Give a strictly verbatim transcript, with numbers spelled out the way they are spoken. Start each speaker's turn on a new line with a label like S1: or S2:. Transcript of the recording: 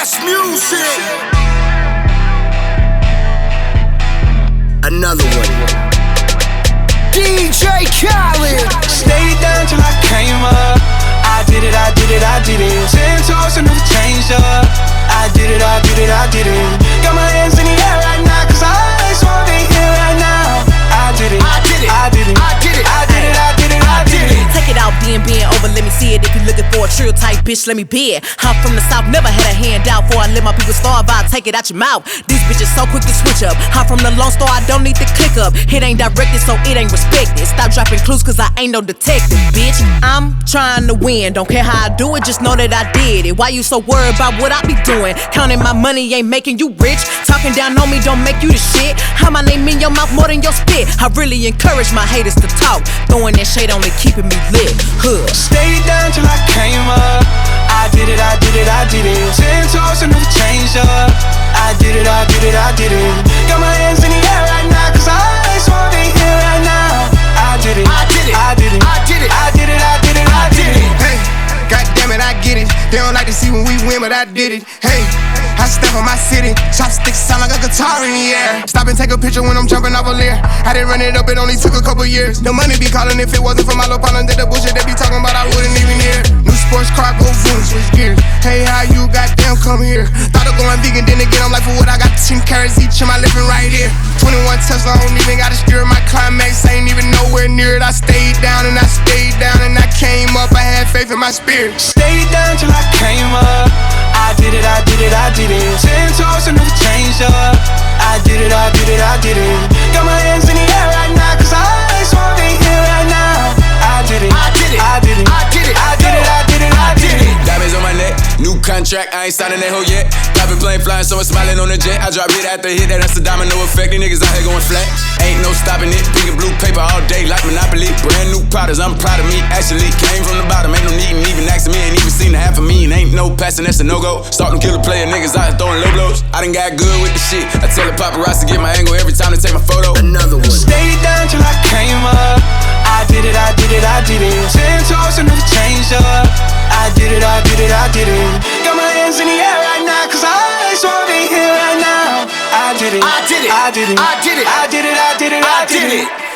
S1: best music. Another one. D J Khaled.
S2: Stayed down till I came up. I did it, I did it, I did it. Ten toes and never changed up. I did it, I did it, I did it. Got my hands in the air right now, cause I just wanna be here right now. I did it,
S1: I did it,
S2: I did it,
S1: I did it,
S2: I did it, I did it, I did it.
S3: Take it out, being, being over, let me see it. If you're looking for a trill type bitch, let me be it. I'm from the south, never had a handout. Before I let my people starve, I'll take it out your mouth. These bitches so quick to switch up. I'm from the Lone Star, I don't need to click up. It ain't directed, so it ain't respected. Stop dropping clues, cause I ain't no detective, bitch. I'm trying to win, don't care how I do it, just know that I did it. Why you so worried about what I be doing? Counting my money ain't making you rich. Talking down on me don't make you the shit. How my name in your mouth more than your spit. I really encourage my haters to talk. Throwing that shade only keeping me lit. Huh.
S2: Stayed down till I came up. I did it, I did it, I did it. Ten toes and never changed up. I did it, I did it, I did it. Got my hands in the air right now, cause I just wanna be here right now. I did it,
S1: I did it,
S2: I did it,
S1: I did it,
S2: I did it, I did it, I did it.
S4: Hey, goddamn it, I get it. They don't like to see when we win, but I did it. Hey, I step on my city. Chopsticks sound like a guitar in the air. Stop and take a picture when I'm jumping off a Lear. I didn't run it up, it only took a couple years. The money be calling if it wasn't for my little partner. Did the bullshit they be talking about, I wouldn't even hear. New sports car, go boom, switch gears. Hey, how you goddamn come here? Thought of going vegan, then again, I'm like, for what I got ten carrots each in my living right here. twenty-one Tesla, I don't even gotta steer. My climax ain't even nowhere near it. I stayed down and I stayed down and I came up. I had faith in my spirit.
S2: Stayed down till I came up. I did it, I did it, I did it. Ten toes and never changed up. I did it, I did it, I did it. Got my hands in the air right now, cause I just wanna be here right now. I did it,
S1: I did it,
S2: I did it,
S1: I did it,
S2: I did it, I did it, I did it.
S5: Diamonds on my neck, new contract, I ain't signing that hoe yet. Private plane flying, someone smiling on the jet. I drop hit after hit, that, that's the domino effect. These niggas out here going flat. Ain't no stopping it, pink and blue paper all day like Monopoly. Brand new products, I'm proud of me. Actually came from the bottom, ain't no needin' even asking me. Ain't even seen the half of me, and ain't no passing, that's a no-go. Starting killer player, niggas out here throwing low blows. I done got good with the shit. I tell the paparazzi to get my angle every time they take my photo.
S1: Another one.
S2: Stayed down till I came up. I did it, I did it, I did it. Ten toes and never changed up. I did it, I did it, I did it. Got my hands in the air right now, cause I just wanna be here right now. I did it,
S1: I did it,
S2: I did it,
S1: I did it,
S2: I did it, I did it, I did it.